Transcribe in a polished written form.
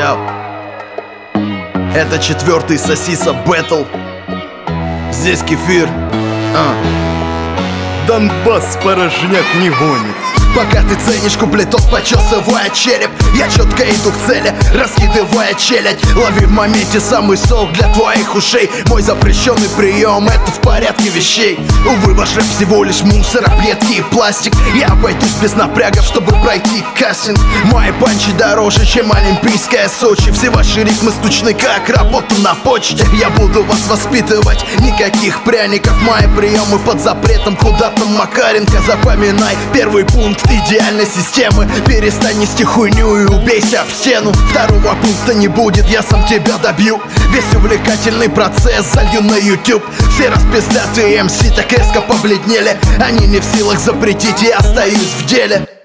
Йоу. Это 4-й Сосиса Бэтл. Здесь кефир. Донбасс порожняк не гонит. Пока ты ценишь куплетов, почесывая череп, я четко иду к цели, раскидывая челядь. Лови в моменте самый сок для твоих ушей. Мой запрещенный прием — это в порядке вещей. Увы, ваш рэп всего лишь мусор, объедки и пластик. Я обойдусь без напрягов, чтобы пройти кастинг. Мои панчи дороже, чем олимпийская Сочи. Все ваши ритмы стучны, как работа на почте. Я буду вас воспитывать, никаких пряников. Мои приемы под запретом, куда там Макаренко. Запоминай первый пункт идеальной системы: перестань нести хуйню и убейся об стену. Второго пункта не будет, я сам тебя добью. Весь увлекательный процесс залью на YouTube. Все распиздатые MC так резко побледнели. Они не в силах запретить, я остаюсь в деле.